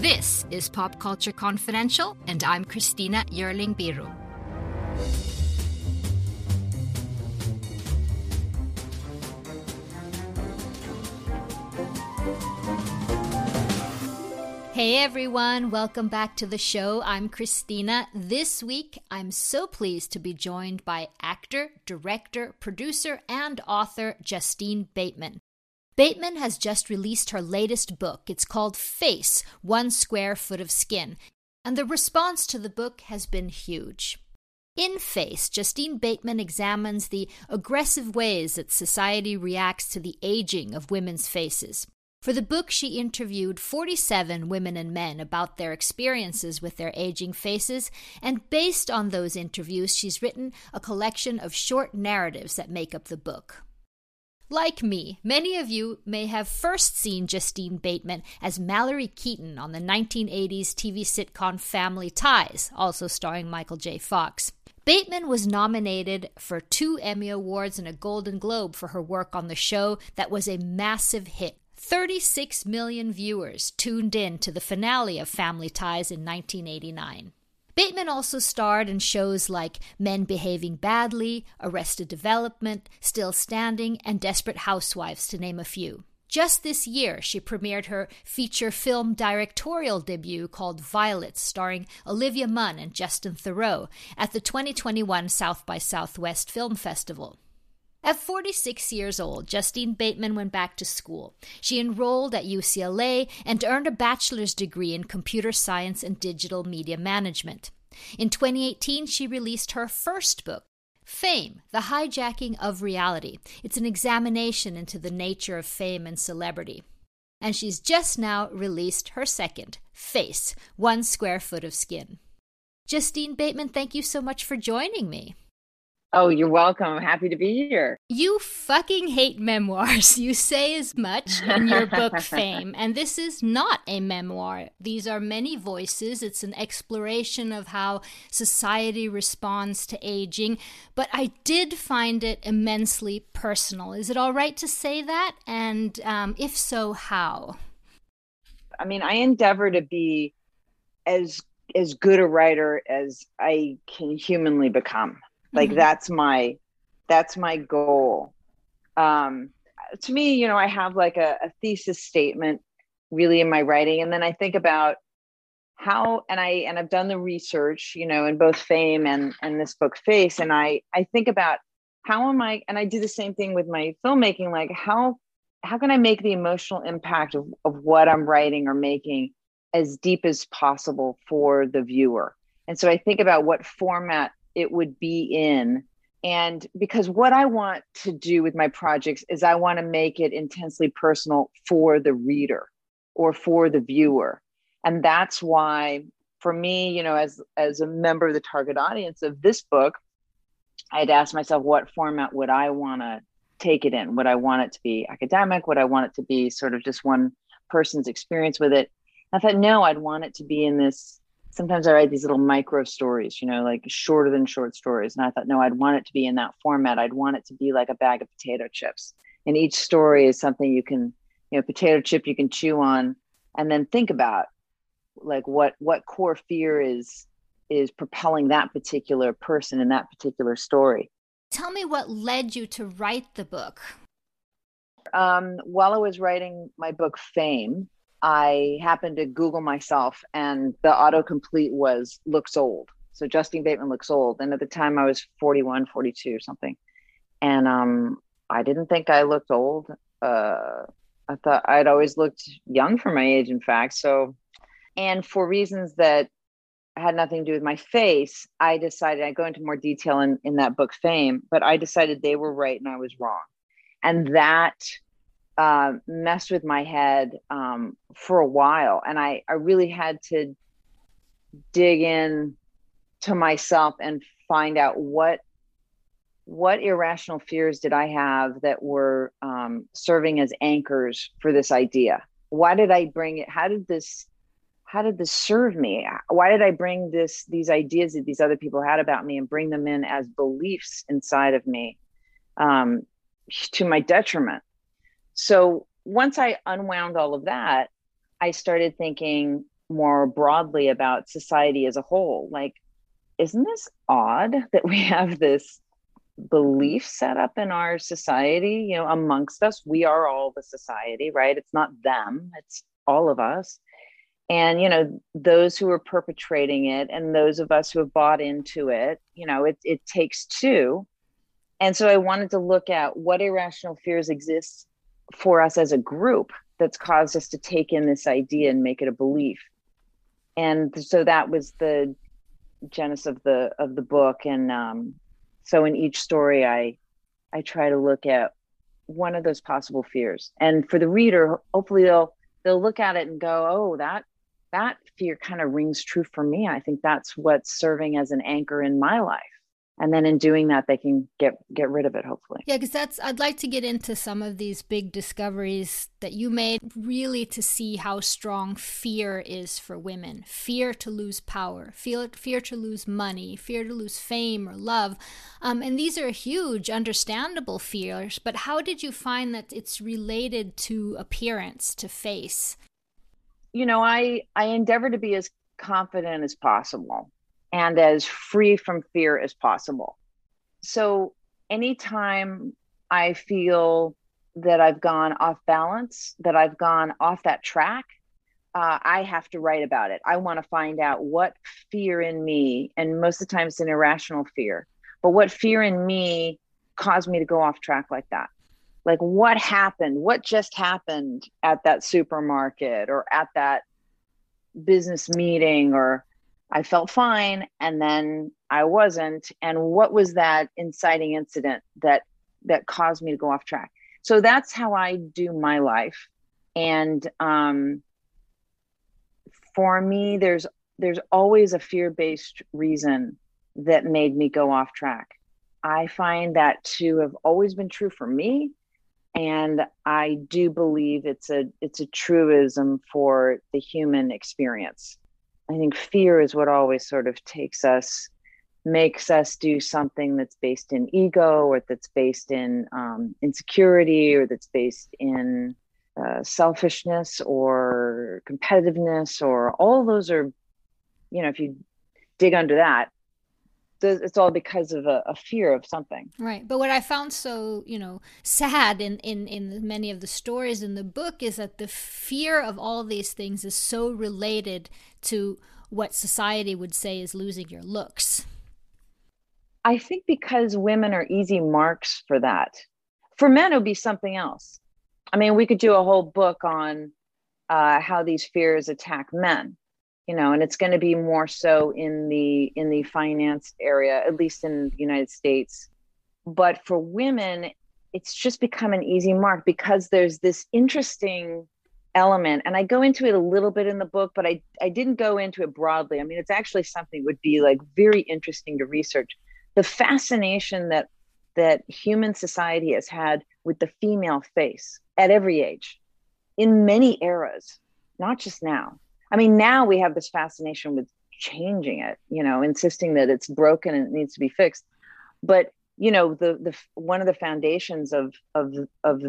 This is Pop Culture Confidential, and I'm Christina Yerling Biro. Hey everyone, welcome back to the show. I'm Christina. This week, I'm so pleased to be joined by actor, director, producer, and author Justine Bateman. Bateman has just released her latest book. It's called Face, 1 Square Foot of Skin, and the response to the book has been huge. In Face, Justine Bateman examines the aggressive ways that society reacts to the aging of women's faces. For the book, she interviewed 47 women and men about their experiences with their aging faces, and based on those interviews, she's written a collection of short narratives that make up the book. Like me, many of you may have first seen Justine Bateman as Mallory Keaton on the 1980s TV sitcom Family Ties, also starring Michael J. Fox. Bateman was nominated for 2 Emmy Awards and a Golden Globe for her work on the show that was a massive hit. 36 million viewers tuned in to the finale of Family Ties in 1989. Bateman also starred in shows like Men Behaving Badly, Arrested Development, Still Standing, and Desperate Housewives, to name a few. Just this year, she premiered her feature film directorial debut called Violets, starring Olivia Munn and Justin Theroux, at the 2021 South by Southwest Film Festival. At 46 years old, Justine Bateman went back to school. She enrolled at UCLA and earned a bachelor's degree in computer science and digital media management. In 2018, she released her first book, Fame, The Hijacking of Reality. It's an examination into the nature of fame and celebrity. And she's just now released her second, Face, 1 Square Foot of Skin. Justine Bateman, thank you so much for joining me. Oh, you're welcome. I'm happy to be here. You fucking hate memoirs. You say as much in your book, Fame. And this is not a memoir. These are many voices. It's an exploration of how society responds to aging. But I did find it immensely personal. Is it all right to say that? And if so, how? I mean, I endeavor to be as good a writer as I can humanly become. Like, that's my goal. To me, I have like a thesis statement really in my writing. And then I think about how, and I've done the research, in both Fame and this book Face. And I think about how am I, and I do the same thing with my filmmaking, like how can I make the emotional impact of what I'm writing or making as deep as possible for the viewer. And so I think about what format it would be in. And because what I want to do with my projects is I want to make it intensely personal for the reader or for the viewer. And that's why, for me, as a member of the target audience of this book, I'd ask myself, what format would I want to take it in? Would I want it to be academic? Would I want it to be sort of just one person's experience with it? I thought, no, I'd want it to be in this. Sometimes I write these little micro stories, like shorter than short stories. And I thought, no, I'd want it to be in that format. I'd want it to be like a bag of potato chips. And each story is something you can, potato chip you can chew on and then think about, like what core fear is propelling that particular person in that particular story. Tell me what led you to write the book. While I was writing my book, Fame, I happened to Google myself and the autocomplete looks old. So Justine Bateman looks old. And at the time I was 41, 42 or something. And I didn't think I looked old. I thought I'd always looked young for my age, in fact. So, and for reasons that had nothing to do with my face, I decided, I go into more detail in that book, Fame, but I decided they were right and I was wrong. And that messed with my head for a while. And I really had to dig in to myself and find out what irrational fears did I have that were serving as anchors for this idea. Why did I bring it? How did this serve me? Why did I bring these ideas that these other people had about me and bring them in as beliefs inside of me to my detriment? So once I unwound all of that, I started thinking more broadly about society as a whole. Like, isn't this odd that we have this belief set up in our society, amongst us? We are all the society, right? It's not them, it's all of us. And, those who are perpetrating it and those of us who have bought into it, it takes two. And so I wanted to look at what irrational fears exist for us as a group that's caused us to take in this idea and make it a belief. And so that was the genesis of the book. And so in each story, I try to look at one of those possible fears. And for the reader, hopefully they'll look at it and go, oh, that fear kind of rings true for me. I think that's what's serving as an anchor in my life. And then in doing that, they can get rid of it, hopefully. Yeah, because I'd like to get into some of these big discoveries that you made, really to see how strong fear is for women. Fear to lose power, fear to lose money, fear to lose fame or love. And these are huge, understandable fears. But how did you find that it's related to appearance, to face? I endeavor to be as confident as possible and as free from fear as possible. So anytime I feel that I've gone off balance, that I've gone off that track, I have to write about it. I want to find out what fear in me, and most of the time it's an irrational fear, but what fear in me caused me to go off track like that. Like, what happened? What just happened at that supermarket or at that business meeting? Or I felt fine and then I wasn't. And what was that inciting incident that caused me to go off track? So that's how I do my life. And for me, there's always a fear-based reason that made me go off track. I find that to have always been true for me. And I do believe it's a truism for the human experience. I think fear is what always sort of makes us do something that's based in ego, or that's based in insecurity, or that's based in selfishness or competitiveness, or all those are, if you dig under that, it's all because of a fear of something. Right. But what I found so, sad in many of the stories in the book is that the fear of all these things is so related to what society would say is losing your looks. I think because women are easy marks for that. For men, it would be something else. I mean, we could do a whole book on how these fears attack men. And it's going to be more so in the finance area, at least in the United States. But for women, it's just become an easy mark because there's this interesting element. And I go into it a little bit in the book, but I didn't go into it broadly. I mean, it's actually something that would be like very interesting to research. The fascination that human society has had with the female face at every age, in many eras, not just now. I mean, now we have this fascination with changing it, insisting that it's broken and it needs to be fixed. But, the one of the foundations of the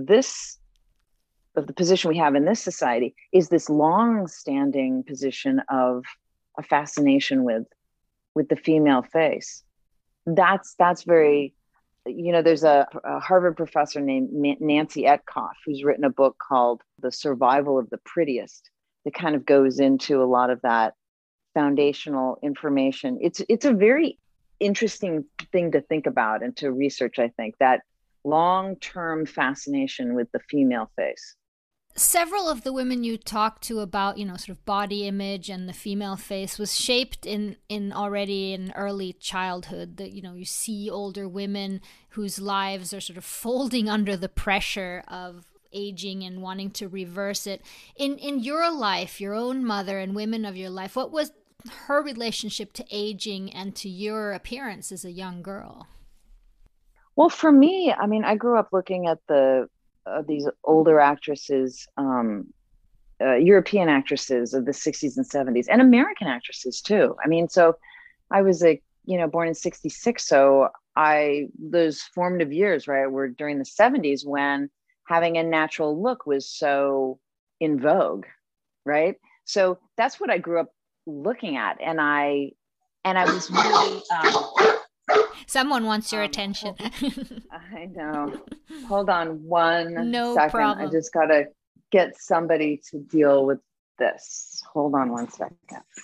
position we have in this society is this long-standing position of a fascination with the female face. That's very, there's a Harvard professor named Nancy Etkoff who's written a book called The Survival of the Prettiest, that kind of goes into a lot of that foundational information. It's a very interesting thing to think about and to research, I think, that long-term fascination with the female face. Several of the women you talked to about, sort of body image and the female face was shaped in already in early childhood. That, you see older women whose lives are sort of folding under the pressure of aging and wanting to reverse it. In your life, your own mother and women of your life, what was her relationship to aging and to your appearance as a young girl? Well, for me, I mean, I grew up looking at these older actresses, European actresses of the 60s and 70s, and American actresses too. I mean, so I was born in 66. So those formative years, right, were during the 70s when having a natural look was so in vogue, right? So that's what I grew up looking at. And I was really, someone wants your attention. I know. Hold on one No second. problem. I just got to get somebody to deal with this. Hold on one second.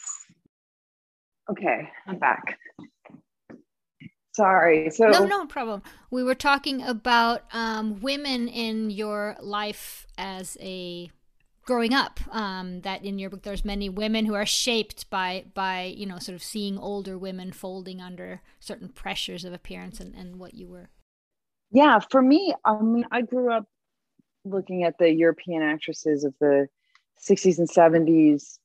Okay, I'm back. Sorry. So no problem. We were talking about women in your life as a growing up. That in your book, there's many women who are shaped by sort of seeing older women folding under certain pressures of appearance, and what you were. Yeah, for me, I mean, I grew up looking at the European actresses of the 60s and 70s,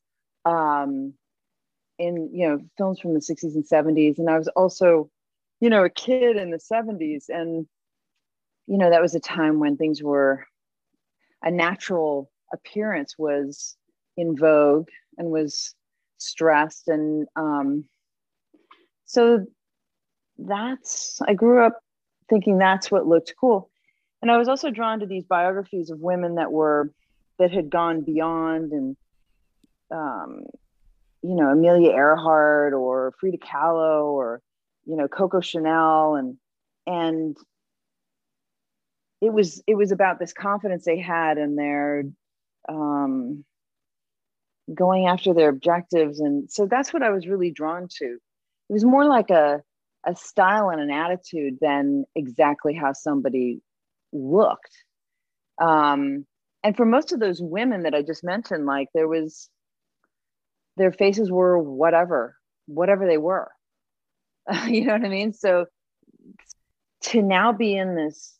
in films from the 60s and 70s, and I was also a kid in the 70s, and that was a time when things were, a natural appearance was in vogue and was stressed, and so I grew up thinking that's what looked cool. And I was also drawn to these biographies of women that had gone beyond, and Amelia Earhart or Frida Kahlo or Coco Chanel, and it was about this confidence they had, and their going after their objectives. And so that's what I was really drawn to. It was more like a style and an attitude than exactly how somebody looked. And for most of those women that I just mentioned, like their faces were whatever they were. You know what I mean? So to now be in this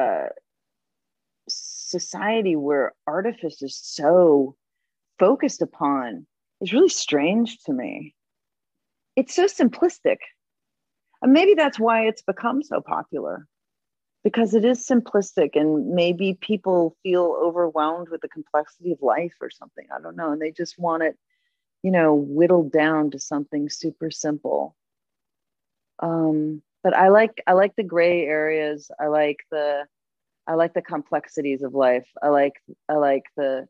society where artifice is so focused upon is really strange to me. It's so simplistic. And maybe that's why it's become so popular, because it is simplistic, and maybe people feel overwhelmed with the complexity of life or something. I don't know. And they just want it, whittled down to something super simple. But I like the gray areas. I like the complexities of life. I like the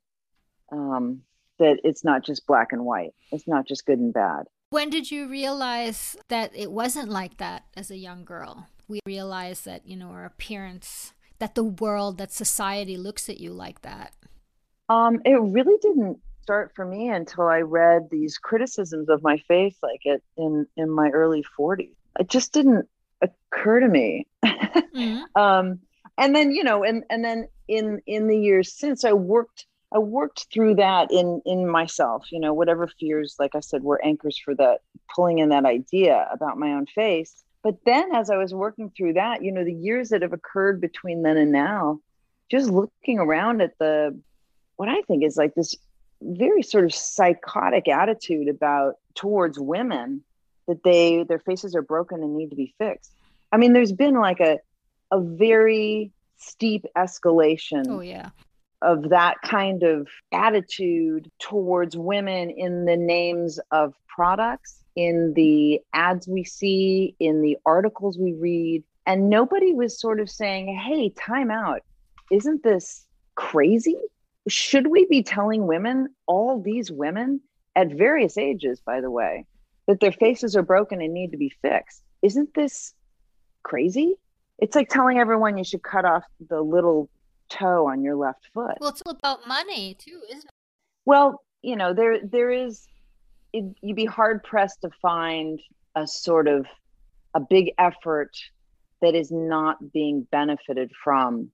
that it's not just black and white. It's not just good and bad. When did you realize that it wasn't like that as a young girl? We realized that, our appearance, that the world, that society looks at you like that. It really didn't start for me until I read these criticisms of my face, like in my early 40s. It just didn't occur to me. Mm-hmm. And then, and then in the years since, I worked through that in myself, whatever fears, like I said, were anchors for that, pulling in that idea about my own face. But then as I was working through that, the years that have occurred between then and now, just looking around at what I think is like this very sort of psychotic attitude towards women, that their faces are broken and need to be fixed. I mean, there's been like a very steep escalation. Oh, yeah. Of that kind of attitude towards women in the names of products, in the ads we see, in the articles we read. And nobody was sort of saying, hey, time out. Isn't this crazy? Should we be telling women, all these women at various ages, by the way, that their faces are broken and need to be fixed? Isn't this crazy? It's like telling everyone you should cut off the little toe on your left foot. Well, it's all about money too, isn't it? Well, there is, you'd be hard pressed to find a sort of a big effort that is not being benefited from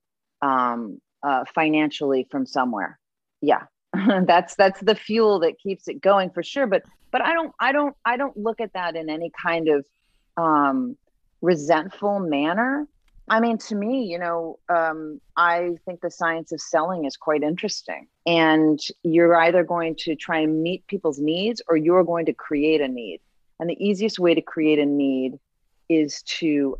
financially from somewhere. Yeah. that's the fuel that keeps it going for sure. But I don't look at that in any kind of resentful manner. I mean, to me, I think the science of selling is quite interesting. And you're either going to try and meet people's needs, or you're going to create a need. And the easiest way to create a need is to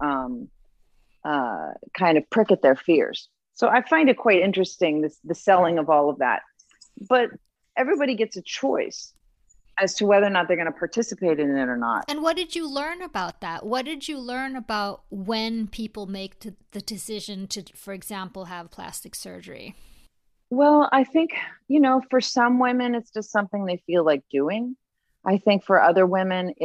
kind of prick at their fears. So I find it quite interesting, the selling of all of that. But everybody gets a choice as to whether or not they're going to participate in it or not. And what did you learn about that? What did you learn about when people make the decision to, for example, have plastic surgery? Well, I think, for some women, it's just something they feel like doing. I think for other women,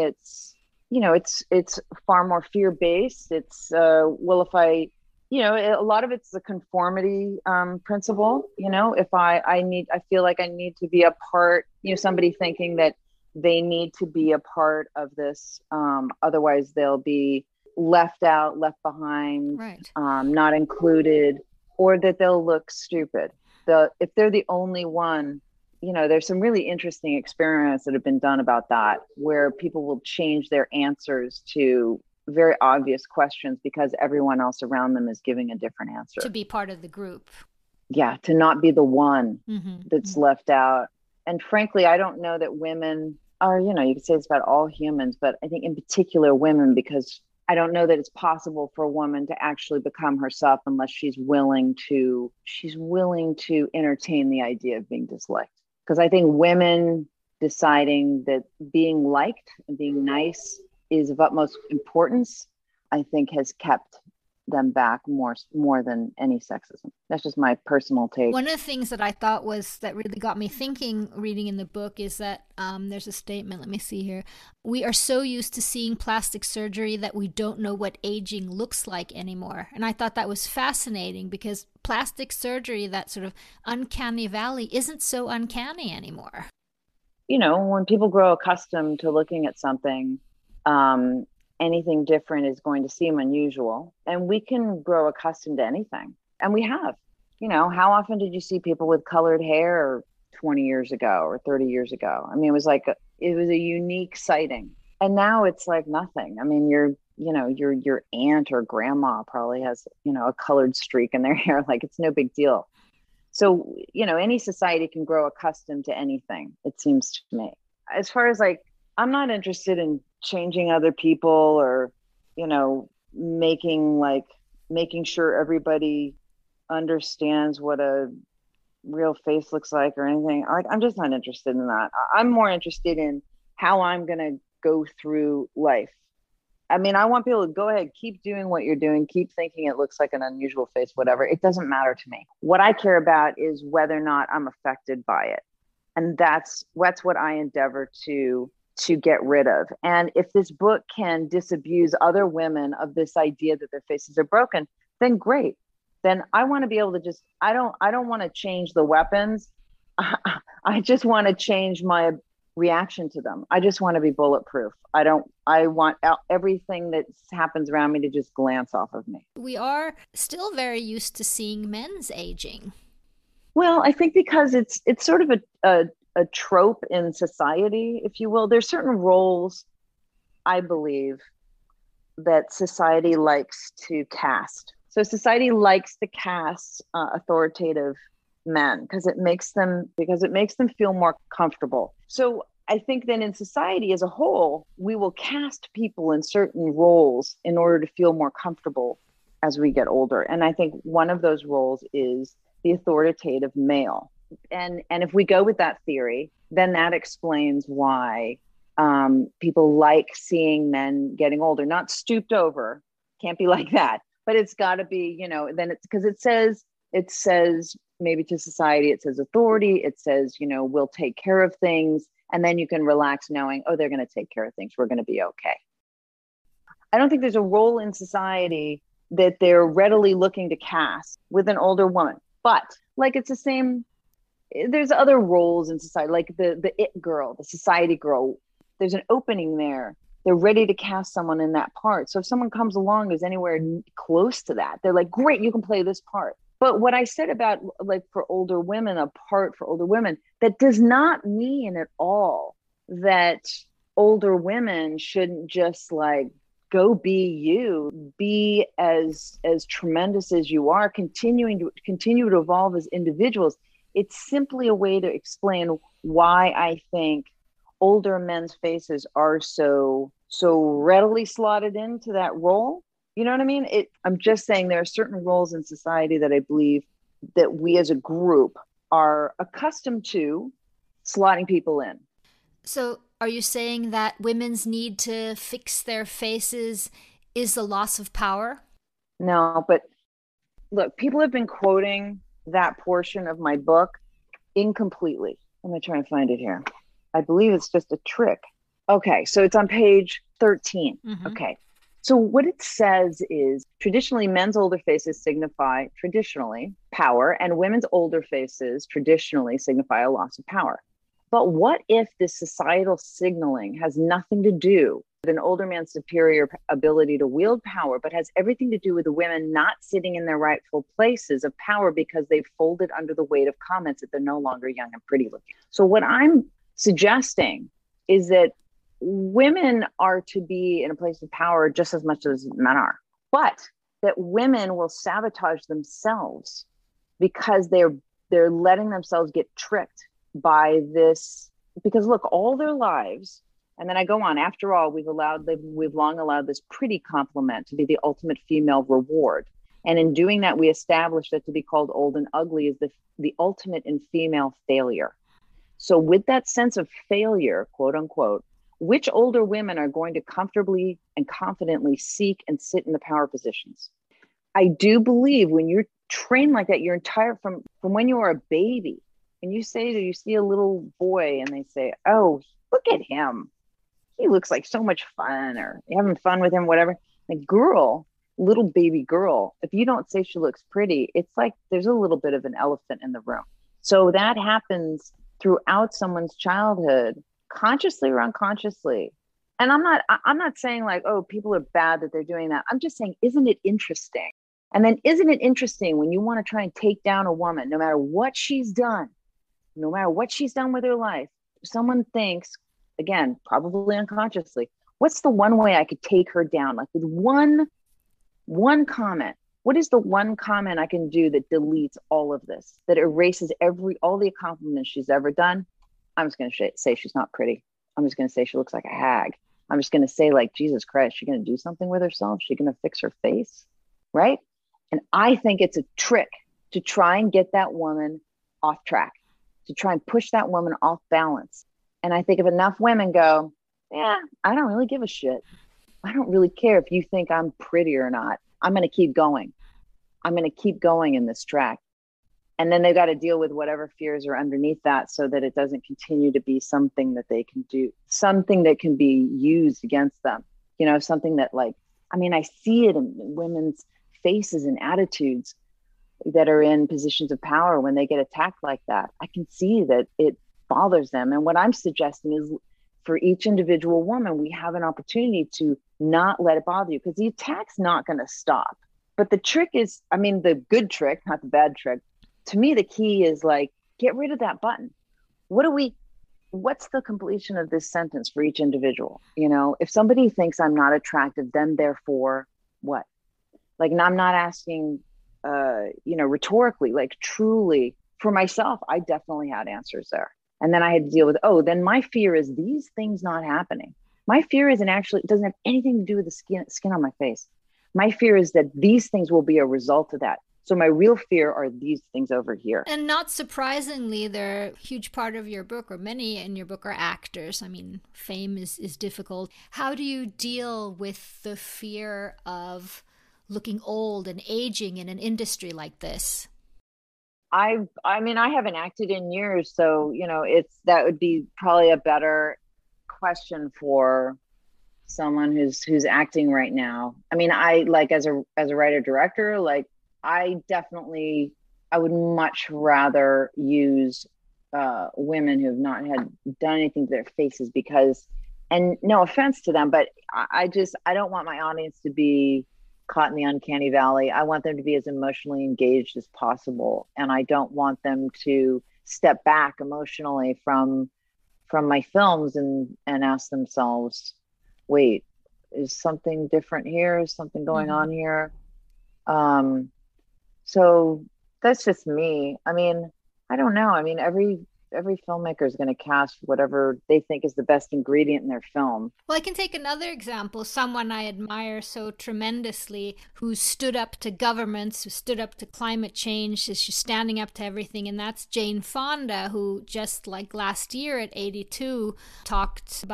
it's far more fear based. It's, well, if I, a lot of it's the conformity principle. If I feel like I need to be a part, somebody thinking that they need to be a part of this. Otherwise, they'll be left out, left behind, Right. not included, or that they'll look stupid. If they're the only one, there's some really interesting experiments that have been done about that, where people will change their answers to very obvious questions because everyone else around them is giving a different To answer. be part of the group. Yeah, to not be the one that's Mm-hmm. left out. And frankly, I don't know that women are, you could say it's about all humans, but I think in particular women, because I don't know that it's possible for a woman to actually become herself unless she's willing to entertain the idea of being disliked. Because I think women deciding that being liked and being nice is of utmost importance, I think has kept them back more than any sexism. That's just my personal take. One of the things that I thought was that really got me thinking reading in the book is that there's a statement, let me see here. We are so used to seeing plastic surgery that we don't know what aging looks like anymore. And I thought that was fascinating because plastic surgery, that sort of uncanny valley, isn't so uncanny anymore. When people grow accustomed to looking at something, um, anything different is going to seem unusual. And we can grow accustomed to anything. And we have. How often did you see people with colored hair 20 years ago or 30 years ago? I mean, it was a unique sighting. And now it's like nothing. I mean, your aunt or grandma probably has, a colored streak in their hair. Like it's no big deal. So, any society can grow accustomed to anything, it seems to me. As far as like, I'm not interested in changing other people or, making sure everybody understands what a real face looks like or anything. Like, I'm just not interested in that. I'm more interested in how I'm going to go through life. I mean, I want people to go ahead, keep doing what you're doing, keep thinking it looks like an unusual face, whatever. It doesn't matter to me. What I care about is whether or not I'm affected by it. And that's what I endeavor to get rid of. And if this book can disabuse other women of this idea that their faces are broken, then great. Then I want to be able to just I don't want to change the weapons. I just want to change my reaction to them. I just want to be bulletproof. I want everything that happens around me to just glance off of me. We are still very used to seeing men's aging. Well, I think because it's sort of a trope in society, if you will. There's certain roles, I believe, that society likes to cast. So society likes to cast authoritative men because it makes them feel more comfortable. So I think then in society as a whole, we will cast people in certain roles in order to feel more comfortable as we get older. And I think one of those roles is the authoritative male. And if we go with that theory, then that explains why people like seeing men getting older, not stooped over. Can't be like that, but it's got to be, then it's because it says maybe to society, it says authority, it says, we'll take care of things. And then you can relax knowing, oh, they're going to take care of things. We're going to be okay. I don't think there's a role in society that they're readily looking to cast with an older woman. But like it's the same, there's other roles in society, like the it girl, the society girl. There's an opening there. They're ready to cast someone in that part. So if someone comes along who's anywhere close to that, they're like, great, you can play this part. But what I said about like for older women, a part for older women, that does not mean at all that older women shouldn't just like go be you, be as tremendous as you are, continue to evolve as individuals. It's simply a way to explain why I think older men's faces are so readily slotted into that role. You know what I mean? I'm just saying there are certain roles in society that I believe that we as a group are accustomed to slotting people in. So, are you saying that women's need to fix their faces is the loss of power? No, but look, people have been quoting that portion of my book incompletely. I'm going to try and find it here. I believe it's just a trick. Okay, so it's on page 13. Mm-hmm. Okay. So what it says is traditionally men's older faces signify power, and women's older faces traditionally signify a loss of power. But what if this societal signaling has nothing to do with an older man's superior ability to wield power, but has everything to do with the women not sitting in their rightful places of power because they've folded under the weight of comments that they're no longer young and pretty looking? So what I'm suggesting is that women are to be in a place of power just as much as men are, but that women will sabotage themselves because they're letting themselves get tricked by this. Because look, all their lives, and then I go on, after all, we've long allowed this pretty compliment to be the ultimate female reward. And in doing that, we established that to be called old and ugly is the ultimate in female failure. So with that sense of failure, quote unquote, which older women are going to comfortably and confidently seek and sit in the power positions? I do believe when you're trained like that, your entire, from when you were a baby, and you see a little boy and they say, oh, look at him. He looks like so much fun, or you're having fun with him, whatever. The little baby girl, if you don't say she looks pretty, it's like there's a little bit of an elephant in the room. So that happens throughout someone's childhood, consciously or unconsciously. And I'm not saying like, oh, people are bad that they're doing that. I'm just saying, isn't it interesting? And then isn't it interesting when you want to try and take down a woman, no matter what she's done with her life, someone thinks, again, probably unconsciously, what's the one way I could take her down? Like with one comment, what is the one comment I can do that deletes all of this, that erases all the accomplishments she's ever done? I'm just going to say she's not pretty. I'm just going to say she looks like a hag. I'm just going to say, like, Jesus Christ, she's going to do something with herself. She's going to fix her face, right? And I think it's a trick to try and get that woman off track, to try and push that woman off balance. And I think if enough women go, yeah, I don't really give a shit. I don't really care if you think I'm pretty or not. I'm going to keep going. I'm going to keep going in this track. And then they've got to deal with whatever fears are underneath that so that it doesn't continue to be something that they can do, something that can be used against them. You know, something that I see it in women's faces and attitudes that are in positions of power when they get attacked like that. I can see that it bothers them. And what I'm suggesting is for each individual woman, we have an opportunity to not let it bother you, because the attack's not going to stop. But the trick is, the good trick, not the bad trick. To me, the key is like, get rid of that button. What's the completion of this sentence for each individual? You know, if somebody thinks I'm not attractive, then therefore what? Like, and I'm not asking, rhetorically, like truly for myself, I definitely had answers there. And then I had to deal with, then my fear is these things not happening. My fear it doesn't have anything to do with the skin on my face. My fear is that these things will be a result of that. So my real fear are these things over here. And not surprisingly, they're a huge part of your book, or many in your book, are actors. Fame is difficult. How do you deal with the fear of looking old and aging in an industry like this? I haven't acted in years, so that would be probably a better question for someone who's acting right now. I like as a writer director, like I would much rather use women who have not done anything to their faces, because, and no offense to them, but I don't want my audience to be caught in the uncanny valley. I want them to be as emotionally engaged as possible. And I don't want them to step back emotionally from my films and ask themselves, wait, is something different here? Is something going on here? So that's just me. I don't know. Every filmmaker is going to cast whatever they think is the best ingredient in their film. Well, I can take another example. Someone I admire so tremendously, who stood up to governments, who stood up to climate change. She's standing up to everything. And that's Jane Fonda, who just like last year at 82 talked about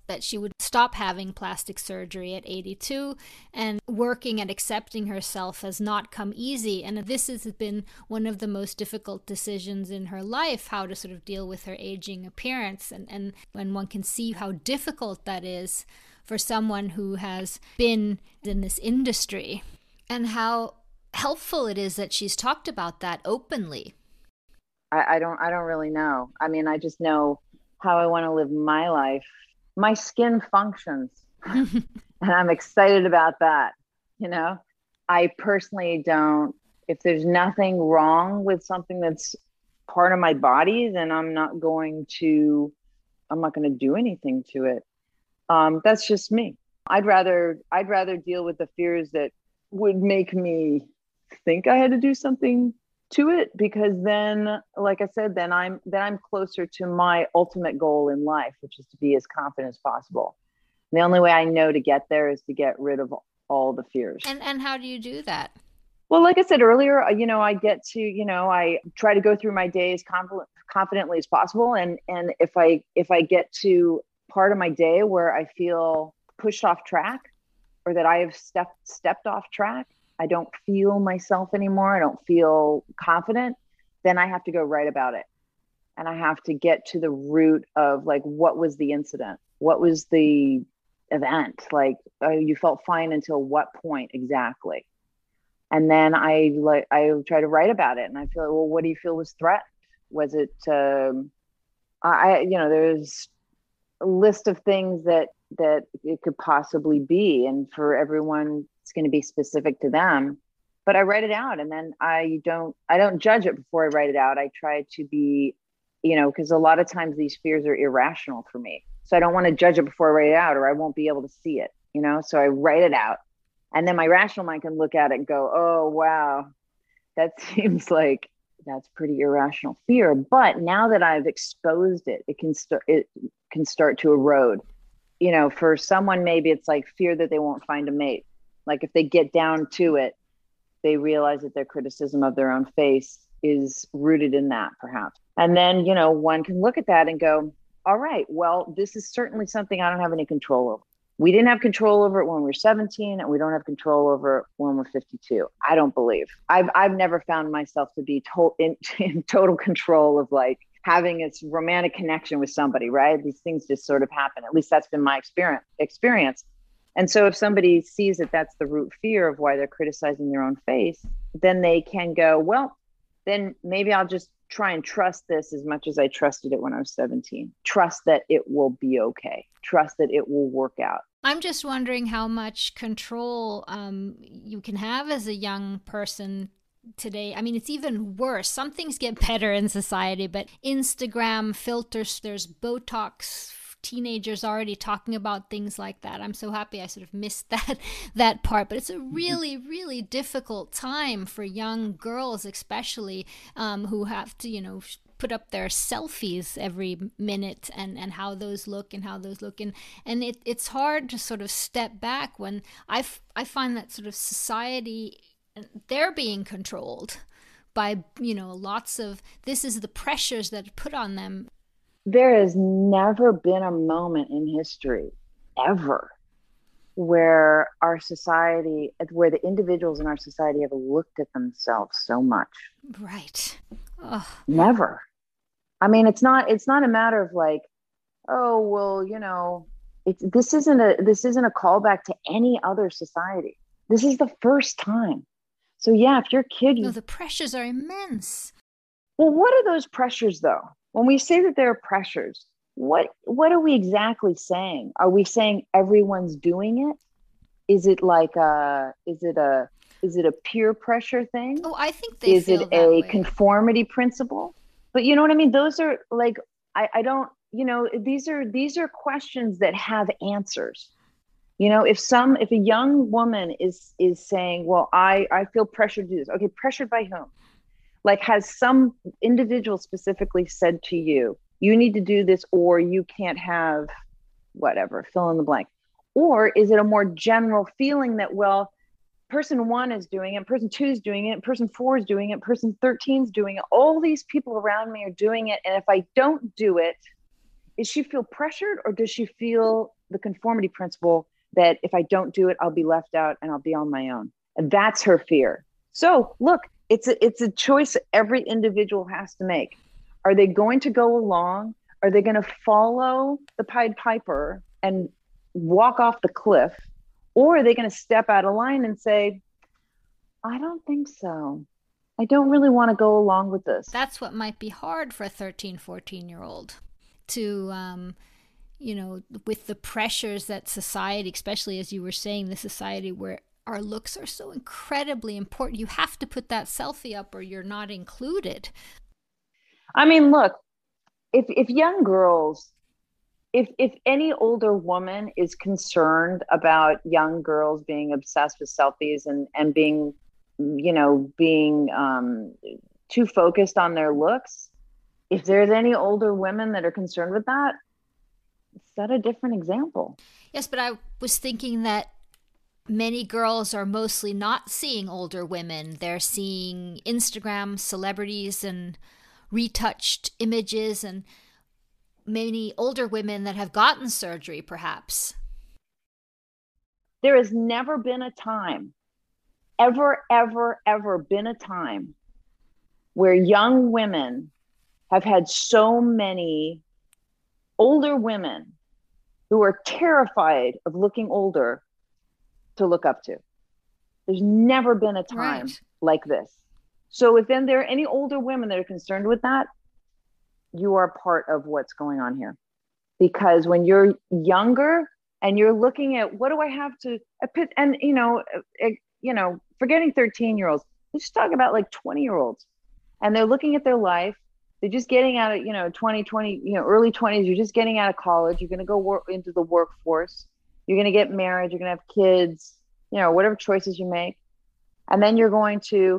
that she would stop having plastic surgery at 82, and working at accepting herself has not come easy. And this has been one of the most difficult decisions in her life, how to sort of deal with her aging appearance. And when one can see how difficult that is for someone who has been in this industry, and how helpful it is that she's talked about that openly. I don't really know. I mean, I just know how I want to live my life. My skin functions and I'm excited about that. You know, I personally don't, if there's nothing wrong with something that's part of my body, then I'm not going to do anything to it. That's just me. I'd rather deal with the fears that would make me think I had to do something to it, because then, like I said, then I'm closer to my ultimate goal in life, which is to be as confident as possible. And the only way I know to get there is to get rid of all the fears. And how do you do that? Well, like I said earlier, I get to, I try to go through my days confidently as possible. And if I get to part of my day where I feel pushed off track, or that I have stepped off track, I don't feel myself anymore, I don't feel confident, then I have to go write about it. And I have to get to the root of, like, what was the incident? What was the event? Like, you felt fine until what point exactly? And then I try to write about it, and I feel, well, what do you feel was threatened? Was it, there's a list of things that it could possibly be. And for everyone, it's going to be specific to them, but I write it out, and then I don't judge it before I write it out. I try to be, because a lot of times these fears are irrational for me. So I don't want to judge it before I write it out, or I won't be able to see it, so I write it out, and then my rational mind can look at it and go, oh, wow, that seems like that's pretty irrational fear. But now that I've exposed it, it can start to erode. For someone, maybe it's like fear that they won't find a mate. Like, if they get down to it, they realize that their criticism of their own face is rooted in that, perhaps. And then, one can look at that and go, all right, well, this is certainly something I don't have any control over. We didn't have control over it when we were 17, and we don't have control over it when we're 52. I don't believe. I've never found myself to be in total control of, like, having a romantic connection with somebody, right? These things just sort of happen. At least that's been my experience. And so if somebody sees that that's the root fear of why they're criticizing their own face, then they can go, well, then maybe I'll just try and trust this as much as I trusted it when I was 17. Trust that it will be okay. Trust that it will work out. I'm just wondering how much control you can have as a young person today. I mean, it's even worse. Some things get better in society, but Instagram filters, there's Botox, teenagers already talking about things like that. I'm so happy I sort of missed that part. But it's a really, really difficult time for young girls, especially who have to, put up their selfies every minute, and how those look. And it's hard to sort of step back when I find that sort of society, they're being controlled by, lots of, this is the pressures that are put on them. There has never been a moment in history, ever, where our society, where the individuals in our society have looked at themselves so much. Right. Ugh. Never. I mean, it's not a matter of like, oh, well, this isn't a callback to any other society. This is the first time. So yeah, if your kid, no, the pressures are immense. Well, what are those pressures though? When we say that there are pressures, what are we exactly saying? Are we saying everyone's doing it? Is it like is it a peer pressure thing? Oh, I think they feel that way. Is it a conformity principle? But you know what I mean? Those are like, I don't, these are questions that have answers. If a young woman is saying, well, I feel pressured to do this. Okay, pressured by whom? Like, has some individual specifically said to you, you need to do this, or you can't have whatever, fill in the blank? Or is it a more general feeling that, well, person 1 is doing it, person 2 is doing it, person 4 is doing it, person 13 is doing it, all these people around me are doing it, and if I don't do it, is she feel pressured, or does she feel the conformity principle that if I don't do it, I'll be left out and I'll be on my own? And that's her fear. So look, it's a choice every individual has to make. Are they going to go along? Are they going to follow the Pied Piper and walk off the cliff? Or are they going to step out of line and say, I don't think so. I don't really want to go along with this. That's what might be hard for a 13, 14-year-old to, with the pressures that society, especially as you were saying, the society where our looks are so incredibly important. You have to put that selfie up or you're not included. I mean, look, if young girls, if any older woman is concerned about young girls being obsessed with selfies and being too focused on their looks, if there's any older women that are concerned with that, set a different example. Yes, but I was thinking that many girls are mostly not seeing older women. They're seeing Instagram celebrities and retouched images, and many older women that have gotten surgery, perhaps. There has never been a time, ever been a time where young women have had so many older women who are terrified of looking older to look up to. There's never been a time like this. So if then there are any older women that are concerned with that, you are part of what's going on here. Because when you're younger and you're looking at what do I have to, and forgetting 13-year-olds, let's talk about like 20-year-olds, and they're looking at their life. They're just getting out of, early 20s. You're just getting out of college. You're going to go work into the workforce. You're going to get married. You're going to have kids, whatever choices you make. And then you're going to,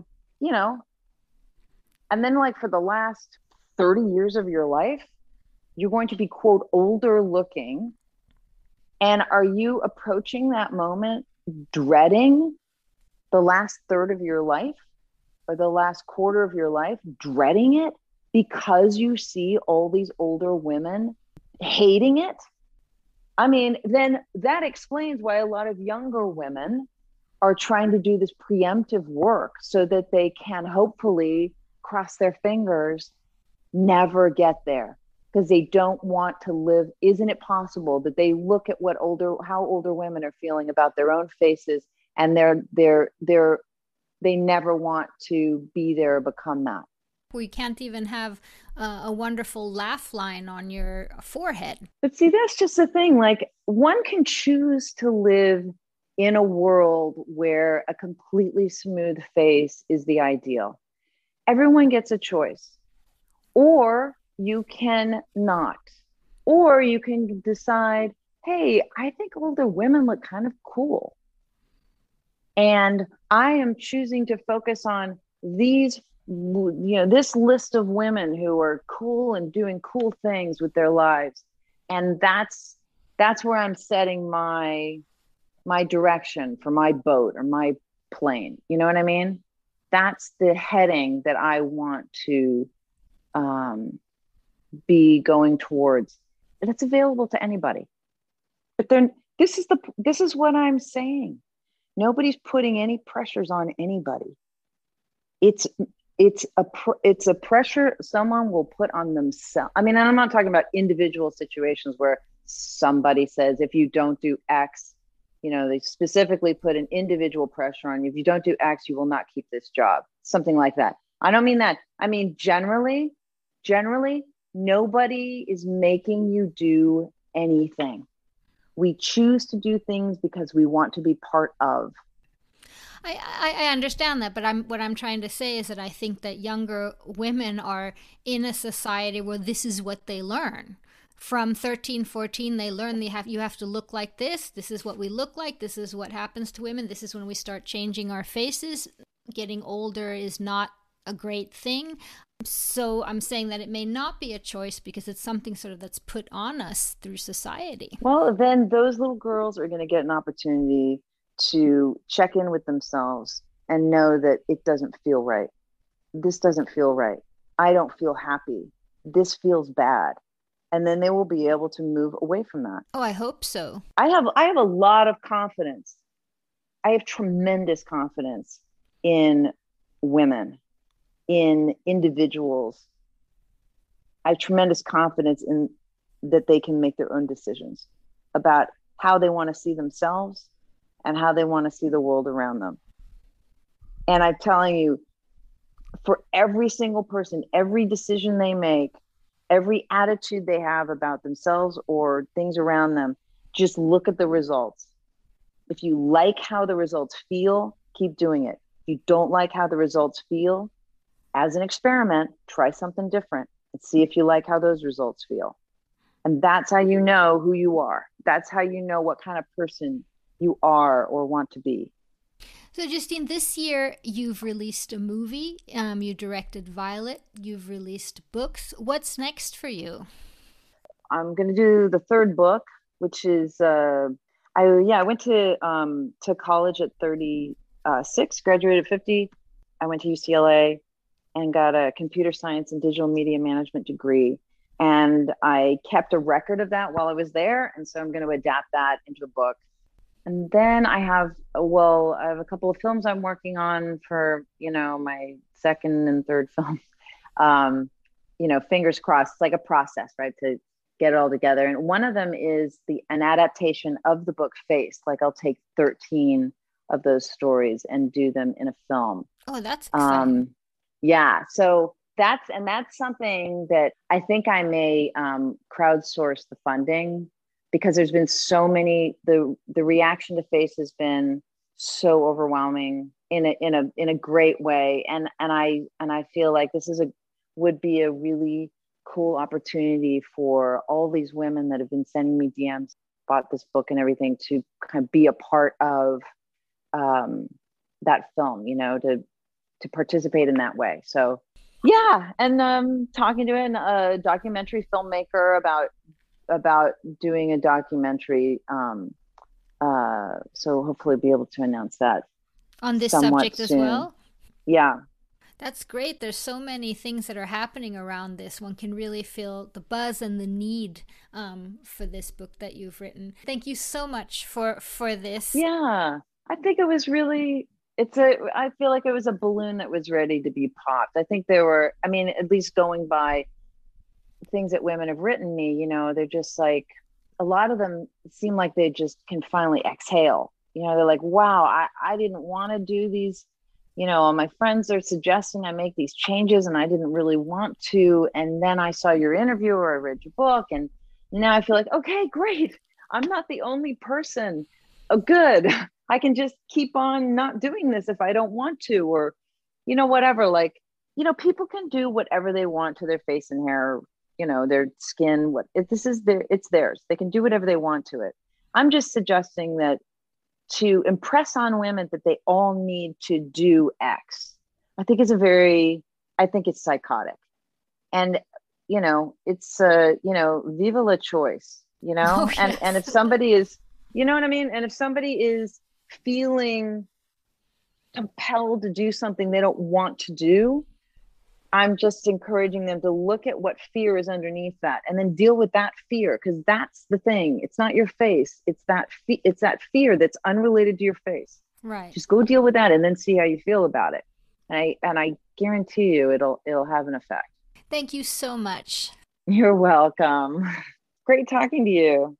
and then like for the last 30 years of your life, you're going to be, quote, older looking. And are you approaching that moment dreading the last third of your life or the last quarter of your life, dreading it because you see all these older women hating it? I mean, then that explains why a lot of younger women are trying to do this preemptive work so that they can hopefully cross their fingers, never get there, because they don't want to live. Isn't it possible that they look at how older women are feeling about their own faces, and they never want to be there or become that? We can't even have a wonderful laugh line on your forehead. But see, that's just the thing. Like, one can choose to live in a world where a completely smooth face is the ideal. Everyone gets a choice. Or you can not. Or you can decide, hey, I think older women look kind of cool. And I am choosing to focus on these, this list of women who are cool and doing cool things with their lives. And that's where I'm setting my direction for my boat or my plane. You know what I mean? That's the heading that I want to be going towards. That's available to anybody. But then this is what I'm saying. Nobody's putting any pressures on anybody. It's a pressure someone will put on themselves. I mean, and I'm not talking about individual situations where somebody says, if you don't do X, they specifically put an individual pressure on you. If you don't do X, you will not keep this job. Something like that. I don't mean that. I mean, generally, nobody is making you do anything. We choose to do things because we want to be part of. I understand that, but what I'm trying to say is that I think that younger women are in a society where this is what they learn. From 13, 14, they learn you have to look like this. This is what we look like. This is what happens to women. This is when we start changing our faces. Getting older is not a great thing. So I'm saying that it may not be a choice because it's something sort of that's put on us through society. Well, then those little girls are going to get an opportunity to check in with themselves and know that it doesn't feel right. This doesn't feel right. I don't feel happy. This feels bad. and then they will be able to move away from that. Oh, I hope so. I have a lot of confidence. I have tremendous confidence in women, in individuals. I have tremendous confidence in that they can make their own decisions about how they want to see themselves and how they want to see the world around them. And I'm telling you, for every single person, every decision they make, every attitude they have about themselves or things around them, just look at the results. If you like how the results feel, keep doing it. If you don't like how the results feel, as an experiment, try something different and see if you like how those results feel. And that's how you know who you are. That's how you know what kind of person you are or want to be. So, Justine, this year you've released a movie. You directed Violet. You've released books. What's next for you? I'm going to do the third book, which is I went to college at 36, graduated at 50. I went to UCLA and got a computer science and digital media management degree. And I kept a record of that while I was there. And so I'm going to adapt that into a book. And then I have a couple of films I'm working on for, my second and third film. Fingers crossed. It's like a process, right? To get it all together. And one of them is an adaptation of the book Face. Like I'll take 13 of those stories and do them in a film. Oh, that's exciting. Yeah. So that's something that I think I may crowdsource the funding, because there's been so many, the reaction to Face has been so overwhelming in a great way. And I feel like this would be a really cool opportunity for all these women that have been sending me DMs, bought this book and everything, to kind of be a part of that film, to participate in that way. So yeah. And talking to a documentary filmmaker about doing a documentary. So hopefully be able to announce that on this somewhat subject soon. As well. Yeah. That's great. There's so many things that are happening around this. One can really feel the buzz and the need for this book that you've written. Thank you so much for this. Yeah, I think it was really. I feel like it was a balloon that was ready to be popped. I think at least going by things that women have written me, they're just like, a lot of them seem like they just can finally exhale. They're like, wow, I didn't want to do these. My friends are suggesting I make these changes and I didn't really want to. And then I saw your interview or I read your book. And now I feel like, okay, great. I'm not the only person. Oh, good. I can just keep on not doing this if I don't want to, or, whatever. Like, people can do whatever they want to their face and hair, their skin. It's theirs. They can do whatever they want to it. I'm just suggesting that to impress on women that they all need to do X, I think it's psychotic. And, it's, viva la choice, Oh, yes. and if somebody is, you know what I mean? And if somebody is feeling compelled to do something they don't want to do, I'm just encouraging them to look at what fear is underneath that and then deal with that fear. Because that's the thing. It's not your face. It's that fear that's unrelated to your face. Right. Just go deal with that and then see how you feel about it. And I guarantee you it'll have an effect. Thank you so much. You're welcome. Great talking to you.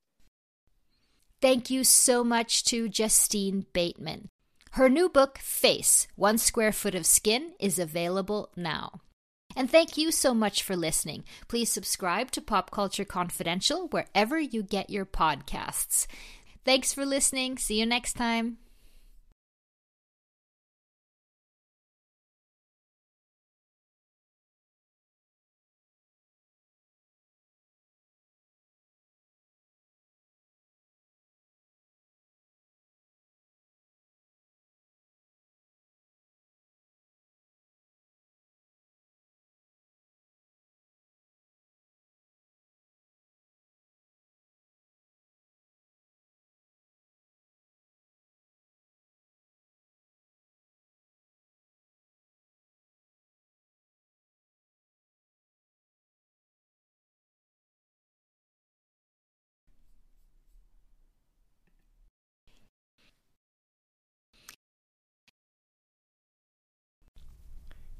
Thank you so much to Justine Bateman. Her new book, Face, 1 Square Foot of Skin, is available now. And thank you so much for listening. Please subscribe to Pop Culture Confidential wherever you get your podcasts. Thanks for listening. See you next time.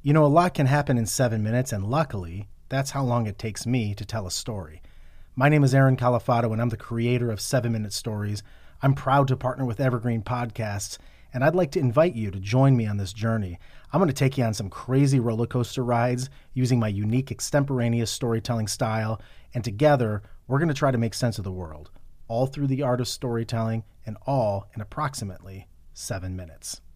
You know, a lot can happen in 7 minutes, and luckily, that's how long it takes me to tell a story. My name is Aaron Califato, and I'm the creator of 7 Minute Stories. I'm proud to partner with Evergreen Podcasts, and I'd like to invite you to join me on this journey. I'm going to take you on some crazy roller coaster rides using my unique extemporaneous storytelling style, and together, we're going to try to make sense of the world, all through the art of storytelling and all in approximately 7 minutes.